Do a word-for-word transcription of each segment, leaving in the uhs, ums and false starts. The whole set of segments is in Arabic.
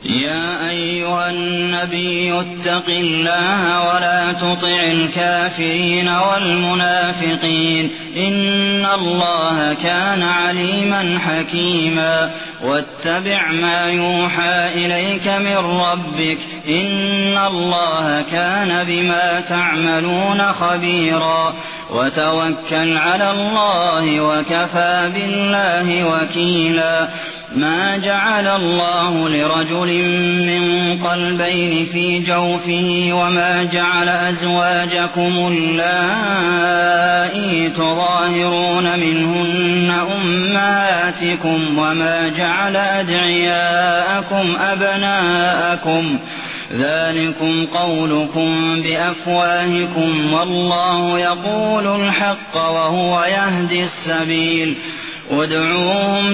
يا أيها النبي اتق الله ولا تطع الكافرين والمنافقين إن الله كان عليما حكيما واتبع ما يوحى إليك من ربك إن الله كان بما تعملون خبيرا وتوكل على الله وكفى بالله وكيلا ما جعل الله لرجل من قلبين في جوفه وما جعل أزواجكم اللائي تظاهرون منهن أمهاتكم وما جعل أدعياءكم أبناءكم ذلكم قولكم بأفواهكم والله يقول الحق وهو يهدي السبيل ادعوهم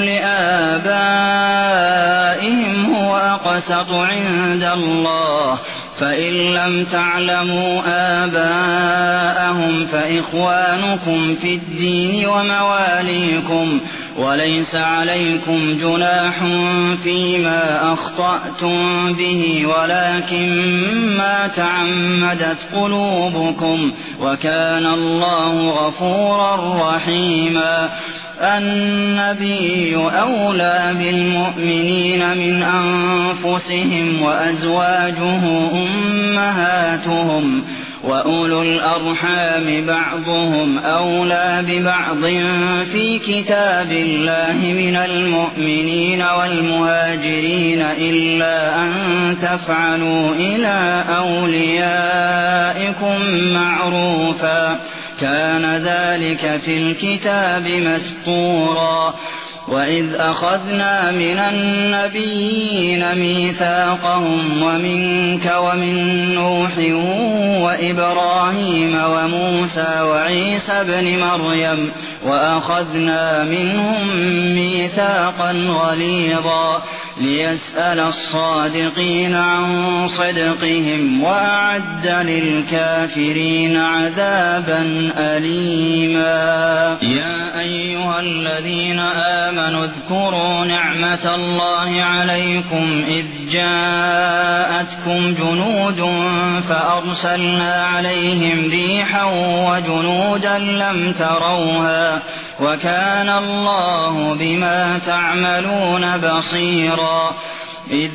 لآبائهم هو أقسط عند الله فإن لم تعلموا آباءهم فإخوانكم في الدين ومواليكم وليس عليكم جناح فيما أخطأتم به ولكن ما تعمدت قلوبكم وكان الله غفورا رحيما النبي أولى بالمؤمنين من أنفسهم وأزواجه أمهاتهم وأولو الأرحام بعضهم أولى ببعض في كتاب الله من المؤمنين والمهاجرين إلا أن تفعلوا إلى أوليائكم معروفا كان ذلك في الكتاب مسطورا وإذ أخذنا من النبيين ميثاقهم ومنك ومن نوح وإبراهيم وموسى وعيسى ابن مريم وأخذنا منهم ميثاقا غليظا ليسأل الصادقين عن صدقهم وأعد للكافرين عذابا أليما يا أيها الذين آمنوا اذكروا نعمة الله عليكم إذ جاءتكم جنود فأرسلنا عليهم ريحا وجنودا لم تروها وكان الله بما تعملون بصيرا إذ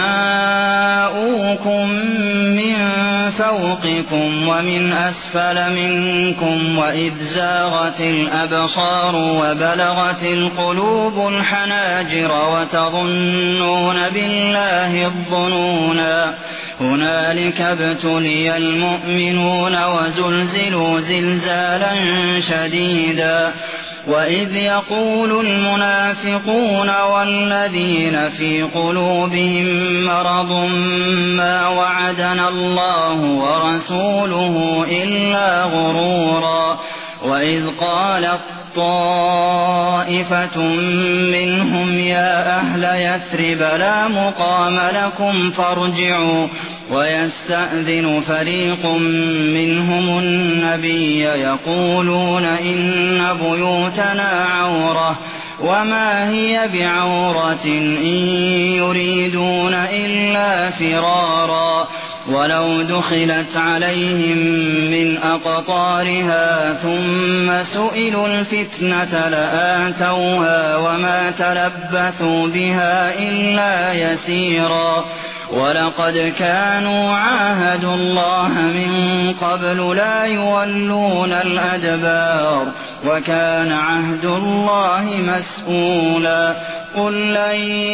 جاءوكم من فوقكم ومن أسفل منكم وإذ زاغت الأبصار وبلغت القلوب الحناجر وتظنون بالله الظنونا هنالك ابتلي المؤمنون وزلزلوا زلزالا شديدا وإذ يقول المنافقون والذين في قلوبهم مرض ما وعدنا الله ورسوله إلا غرورا وإذ قالت طائفة منهم يا أهل يثرب لا مقام لكم فارجعوا ويستأذن فريق منهم النبي يقولون إن بيوتنا عورة وما هي بعورة إن يريدون إلا فرارا ولو دخلت عليهم من أقطارها ثم سئلوا الفتنة لآتوها وما تلبثوا بها إلا يسيرا ولقد كانوا عاهدوا الله من قبل لا يولون الأدبار وكان عهد الله مسؤولا قل لن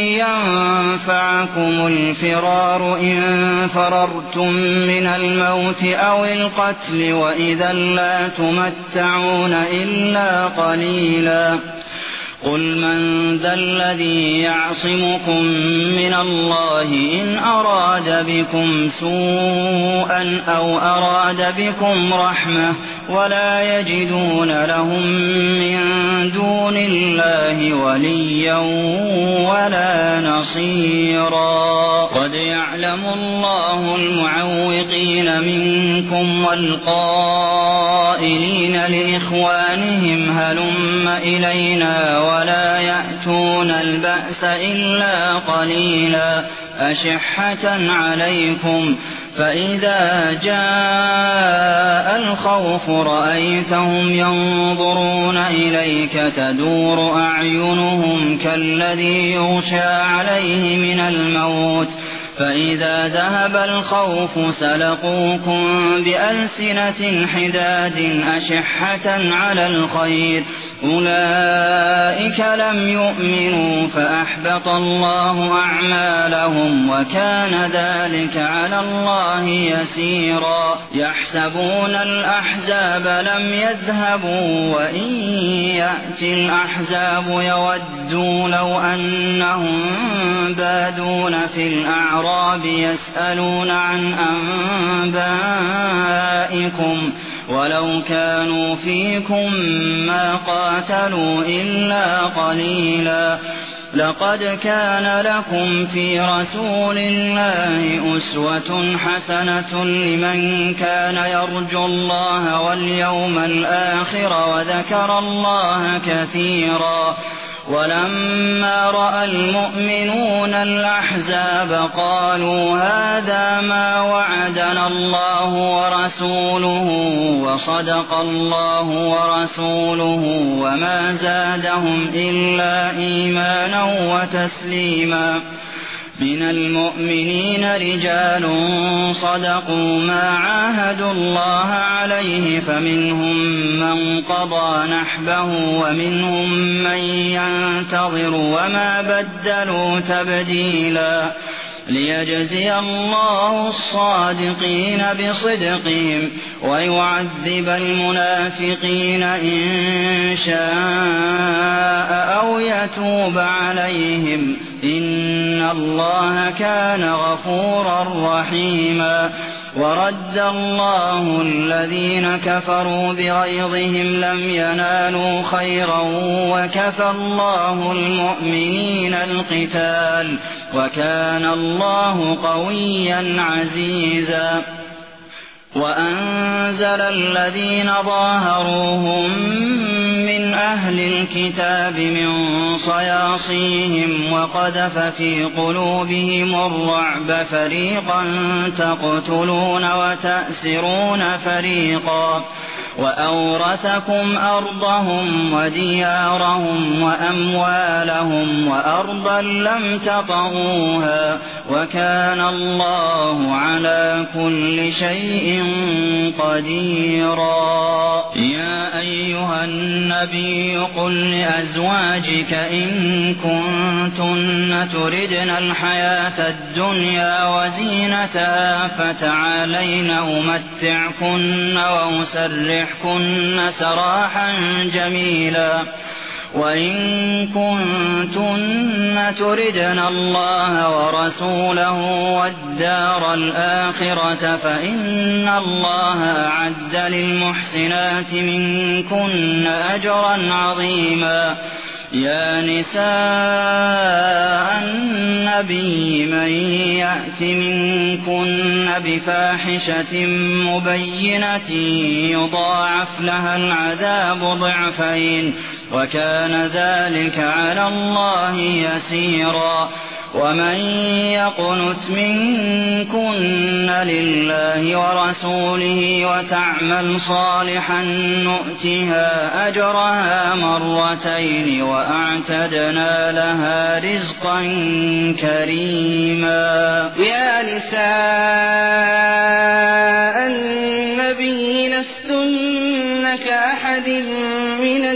ينفعكم الفرار إن فررتم من الموت أو القتل وإذا لا تمتعون إلا قليلا قل من ذا الذي يعصمكم من الله إن أراد بكم سوءا أو أراد بكم رحمة ولا يجدون لهم من دون الله وليا ولا نصيرا قد يعلم الله المعوقين منكم والقائلين لإخوانهم هلم إلينا ولا يأتون البأس إلا قليلا أشحة عليكم فإذا جاء الخوف رأيتهم ينظرون إليك تدور أعينهم كالذي يغشى عليه من الموت فإذا ذهب الخوف سلقوكم بألسنة حداد أشحة على الخير أولئك لم يؤمنوا فأحبط الله أعمالهم وكان ذلك على الله يسيرا يحسبون الأحزاب لم يذهبوا وإن يأتي الأحزاب يودوا لو أنهم بادون في الأعراب يسألون عن أنبائكم ولو كانوا فيكم ما قاتلوا إلا قليلا لقد كان لكم في رسول الله أسوة حسنة لمن كان يرجو الله واليوم الآخر وذكر الله كثيرا ولما رأى المؤمنون الأحزاب قالوا هذا ما وعدنا الله ورسوله وصدق الله ورسوله وما زادهم إلا إيمانا وتسليما من المؤمنين رجال صدقوا ما عاهدوا الله عليه فمنهم من قضى نحبه ومنهم من ينتظر وما بدلوا تبديلا ليجزي الله الصادقين بصدقهم ويعذب المنافقين إن شاء أو يتوب عليهم إن الله كان غفورا رحيما ورد الله الذين كفروا بغيظهم لم ينالوا خيرا وكفى الله المؤمنين القتال وكان الله قويا عزيزا وأنزل الذين ظاهروهم من أهل الكتاب من صياصيهم وقذف في قلوبهم الرعب فريقا تقتلون وتأسرون فريقا وأورثكم أرضهم وديارهم وأموالهم وأرضا لم تطئوها وكان الله على كل شيء قديرا يا أيها النبي قل لأزواجك إن كنتن تردن الحياة الدنيا وزينتها فتعالين أمتعكن وأسرحكن سراحا جميلا وإن كنتن تردن الله ورسوله والدار الآخرة فإن الله أعد للمحسنات منكن أجرا عظيما يا نساء النبي من يأت منكن بفاحشة مبينة يضاعف لها العذاب ضعفين وكان ذلك على الله يسيرا ومن يقنت منكن لله ورسوله وتعمل صالحا نؤتها أجرها مرتين وأعتدنا لها رزقا كريما يا نساء النبي لستن كأحد من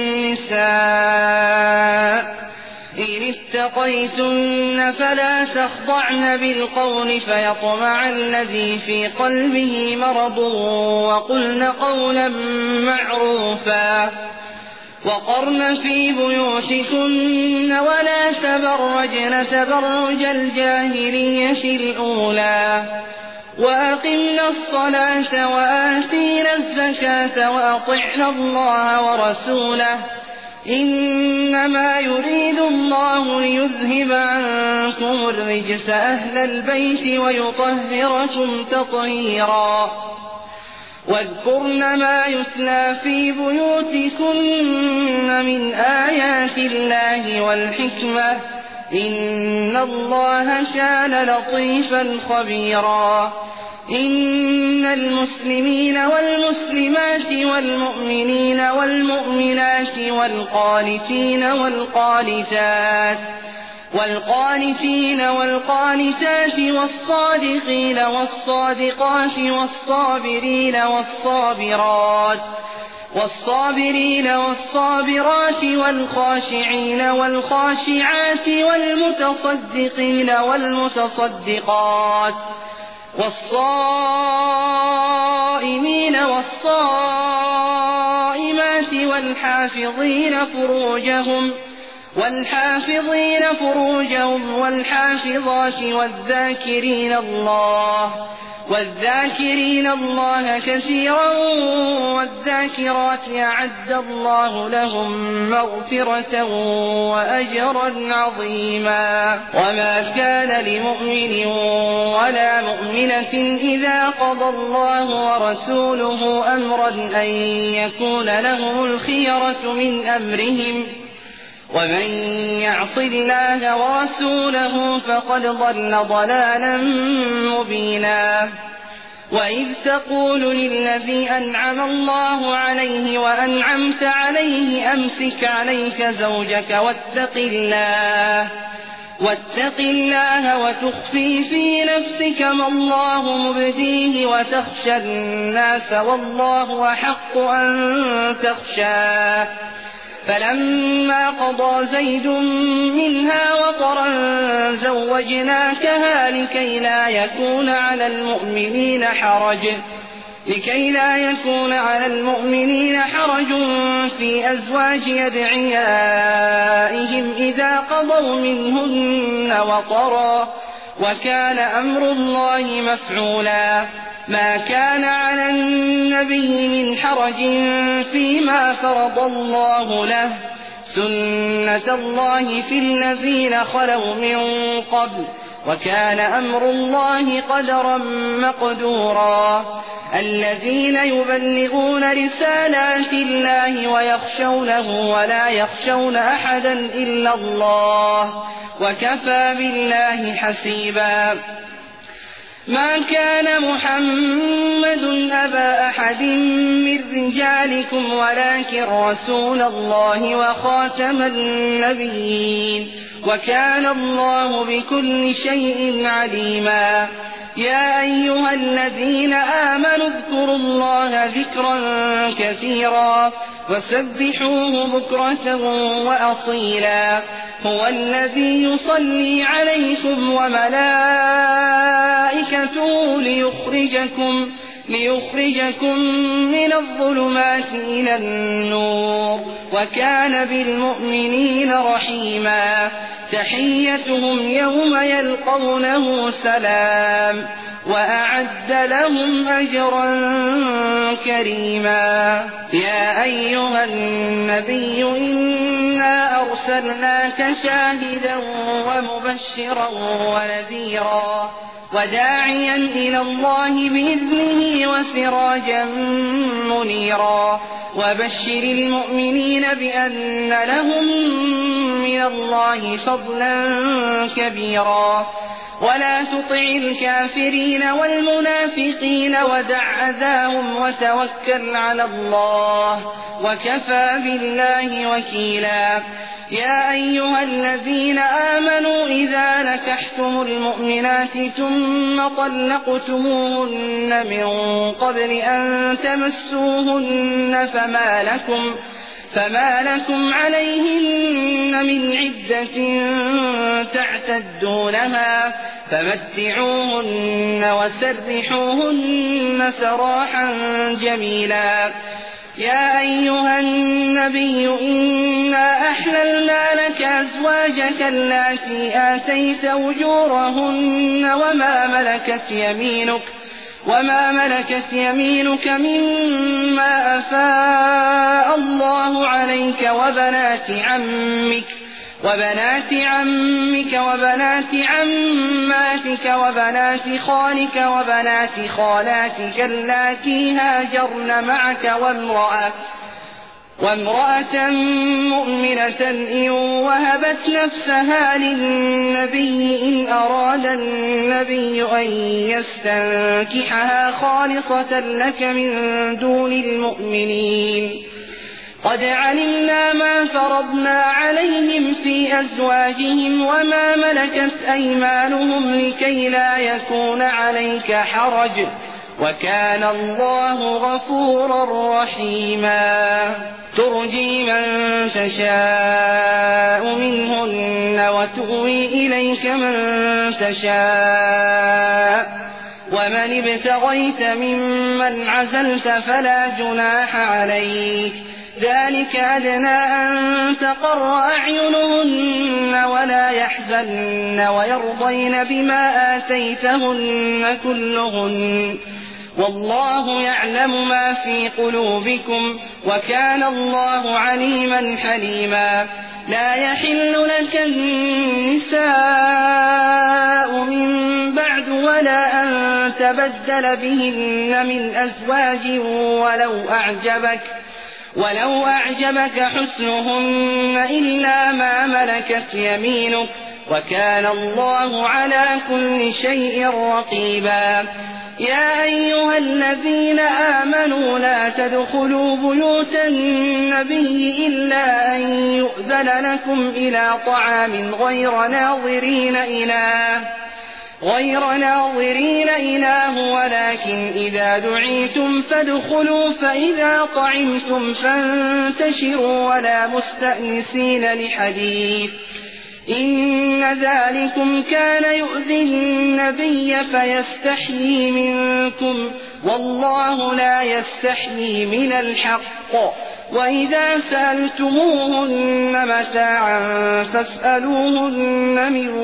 النساء إن اتقيتن فلا تخضعن بالقول فيطمع الذي في قلبه مرض وقلن قولا معروفا وقرن في بيوتكن ولا تبرجن تبرج الجاهلية الأولى وأقمنا الصلاة وآتينا الزكاة وأطعنا الله ورسوله إنما يريد الله ليذهب عنكم الرجس أهل البيت ويطهركم تطهيرا واذكرن ما يتلى في بيوتكن من آيات الله والحكمة إن الله كان لطيفا خبيرا. إن المسلمين والمسلمات والمؤمنين والمؤمنات والقانتين والقانتات والقانتين والقانتات والصادقين والصادقات والصابرين والصابرات والصابرين والصابرات والخاشعين والخاشعات والمتصدقين والمتصدقات والصائمين والصائمات والحافظين فروجهم والحافظين فروجهم والحافظات والذاكرين الله والذاكرين الله كثيرا والذاكرات أعد الله لهم مغفرة وأجرا عظيما. وما كان لمؤمن ولا مؤمنة إذا قضى الله ورسوله أمرا أن يكون لهم الخيرة من أمرهم ومن يعص الله ورسوله فقد ضل ضلالا مبينا. وإذ تقول للذي أنعم الله عليه وأنعمت عليه أمسك عليك زوجك واتق الله واتق الله وتخفي في نفسك ما الله مبديه وتخشى الناس والله أحق أن تخشاه. فلما قضى زيد منها وطرا زوجناكها لكي لا يكون على المؤمنين حرج لكي لا يكون على المؤمنين حرج في أزواج أدعيائهم إذا قضوا منهن وطرا وكان أمر الله مفعولا. ما كان على النبي من حرج فيما فرض الله له سنة الله في الذين خلوا من قبل وكان أمر الله قدرا مقدورا. الذين يبلغون رسالات الله ويخشونه ولا يخشون أحدا إلا الله وكفى بالله حسيبا. ما كان محمد أبا أحد من رجالكم ولكن رسول الله وخاتم النبيين وكان الله بكل شيء عليما. يا أيها الذين آمنوا اذكروا الله ذكرا كثيرا وسبحوه بكرة وأصيلا. هو الذي يصلي عليكم وملائكته ليخرجكم ليخرجكم من الظلمات إلى النور وكان بالمؤمنين رحيما. تحيتهم يوم يلقونه سلام وأعد لهم أجرا كريما. يا أيها النبي إنا أرسلناك شاهدا ومبشرا ونذيرا وداعيا إلى الله بإذنه وسراجا منيرا. وبشر المؤمنين بأن لهم من الله فضلا كبيرا. ولا تطع الكافرين والمنافقين ودع أذاهم وتوكل على الله وكفى بالله وكيلا. يا أيها الذين آمنوا إذا نكحتم المؤمنات ثم طلقتموهن من قبل أن تمسوهن فما لكم فما لكم عليهن من عدة تعتدونها فمتعوهن وسرحوهن سراحا جميلا. يا أيها النبي إنا أحللنا لك أزواجك اللاتي آتيت أجورهن وما ملكت يمينك وما ملكت يمينك مما أفاء الله عليك وبنات عمك وبنات عمك وبنات عماتك وبنات خالك وبنات خالاتك اللاتي هاجرن معك وامرأة وامرأة مؤمنة إن وهبت نفسها للنبي إن أراد النبي أن يستنكحها خالصة لك من دون المؤمنين. قد علمنا ما فرضنا عليهم في أزواجهم وما ملكت أيمانهم لكي لا يكون عليك حرج، وكان الله غفورا رحيما. ترجي من تشاء منهن وتؤوي إليك من تشاء، ومن ابتغيت ممن عزلت فلا جناح عليك، ذلك أدنى أن تقر أعينهن ولا يحزن ويرضين بما آتيتهن كلهن، والله يعلم ما في قلوبكم وكان الله عليما حليما. لا يحل لك النساء من بعد ولا أن تبدل بهن من أزواج ولو أعجبك ولو أعجبك حسنهن إلا ما ملكت يمينك، وكان الله على كل شيء رقيبا. يا أيها الذين آمنوا لا تدخلوا بيوت النبي إلا أن يؤذن لكم إلى طعام غير ناظرين إناه غير ناظرين إناه ولكن إذا دعيتم فادخلوا، فإذا طعمتم فانتشروا ولا مستأنسين لحديث، إن ذلكم كان يؤذي النبي فيستحيي منكم، والله لا يستحيي من الحق. وإذا سألتموهن متاعا فاسألوهن من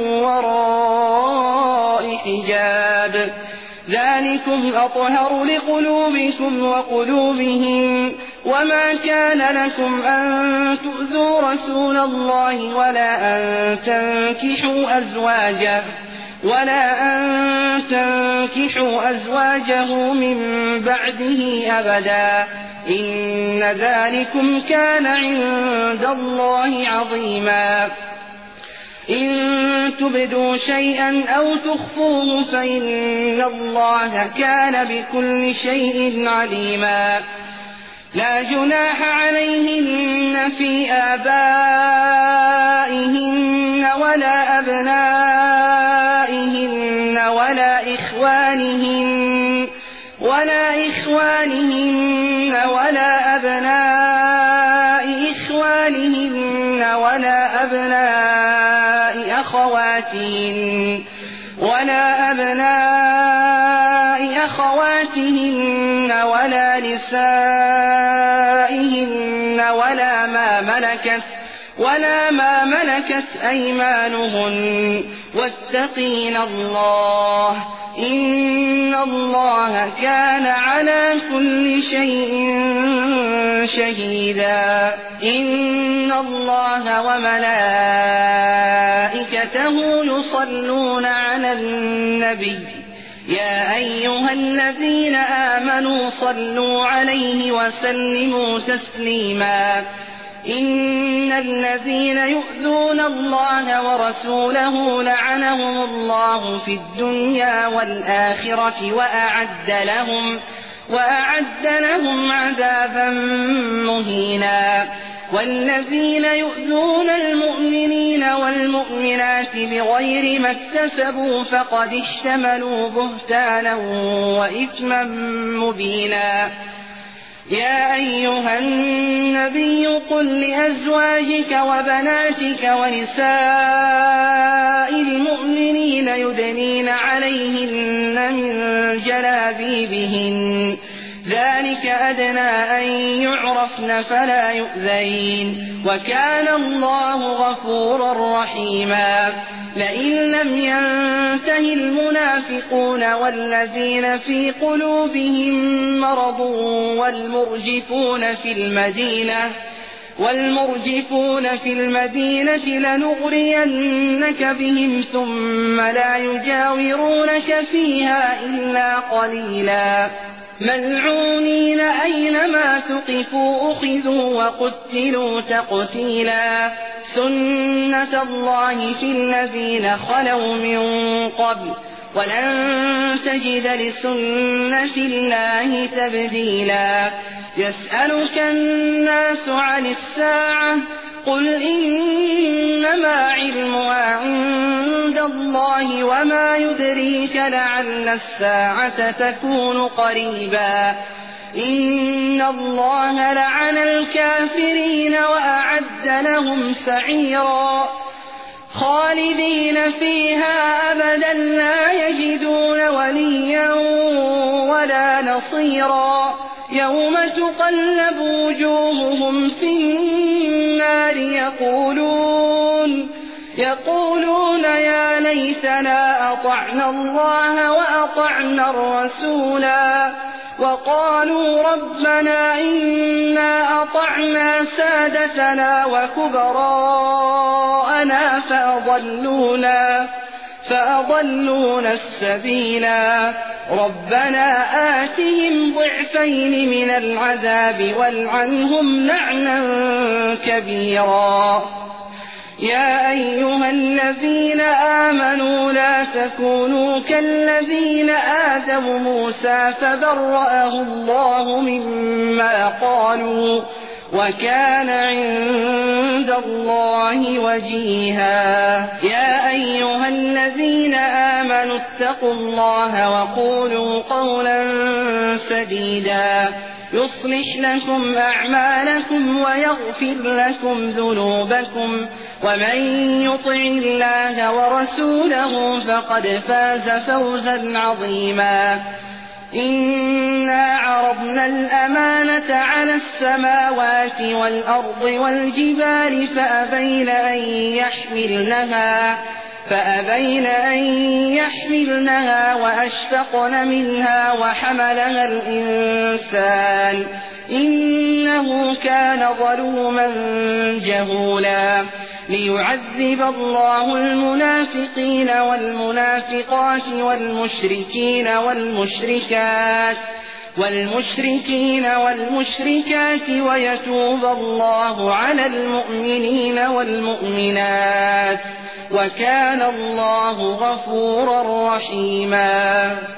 وراء حجاب، ذلكم أطهر لقلوبكم وقلوبهم. وما كان لكم أن تؤذوا رسول الله ولا أن تنكحوا أزواجه ولا أن تنكحوا أزواجه من بعده أبدا، إن ذلكم كان عند الله عظيما. إن تبدوا شيئا أو تخفوه فإن الله كان بكل شيء عليما. لا جناح عليهن في آبائهن ولا أبنائهن ولا إخوانهن ولا إخوانهن ولا أبناء إخوانهن ولا أبناء أخواتهن ولا أبناء أخواتهن ولا نسائهن ولا ما ملكت ولا ما ملكت أيمانهن، واتقين الله إن الله كان على كل شيء شهيدا. إن الله وملائكته يصلون على النبي يا أيها الذين آمنوا صلوا عليه وسلموا تسليما. إن الذين يؤذون الله ورسوله لعنهم الله في الدنيا والآخرة وأعد لهم وأعد لهم عذابا مهينا. والذين يؤذون المؤمنين والمؤمنات بغير ما اكتسبوا فقد اشتملوا بهتانا وإثما مبينا. يا أيها النبي قل لأزواجك وبناتك ونساء المؤمنين يدنين عليهن من جلابيبهن، ذلك أدنى أن يعرفن فلا يؤذين، وكان الله غفورا رحيما. لئن لم ينته المنافقون والذين في قلوبهم مرض والمرجفون في المدينة والمرجفون في المدينة لنغرينك بهم ثم لا يجاورونك فيها إلا قليلا. ملعونين أينما ثقفوا أخذوا وقتلوا تقتيلا سنة الله في الذين خلوا من قبل ولن تجد لسنة الله تبديلا يسألك الناس عن الساعة قل إنما علمها عند الله وما يدريك لعل الساعة تكون قريبا إن الله لعن الكافرين وأعد لهم سعيرا خالدين فيها أبدا لا يجدون وليا ولا نصيرا يوم تقلب وجوههم في النار يقولون يقولون يا ليتنا أطعنا الله وأطعنا الرسولا وقالوا ربنا إنا أطعنا سادتنا وكبراءنا فأضلونا فأضلونا السبيلا ربنا آتهم ضعفين من العذاب والعنهم لعنا كبيرا يا أيها الذين آمنوا لا تكونوا كالذين آذوا موسى فبرأه الله مما قالوا وكان عند الله وجيها يا أيها الذين آمنوا اتقوا الله وقولوا قولا سديدا يصلح لكم أعمالكم ويغفر لكم ذنوبكم ومن يطع الله ورسوله فقد فاز فوزا عظيما إنا عرضنا الأمانة على السماوات والأرض والجبال فأبين أن يحملنها فأبين أن يحملنها وأشفقن منها وحملها الإنسان إنه كان ظلوما جهولا ليعذب الله المنافقين والمنافقات والمشركين والمشركات والمشركين والمشركات ويتوب الله على المؤمنين والمؤمنات وكان الله غفورا رحيما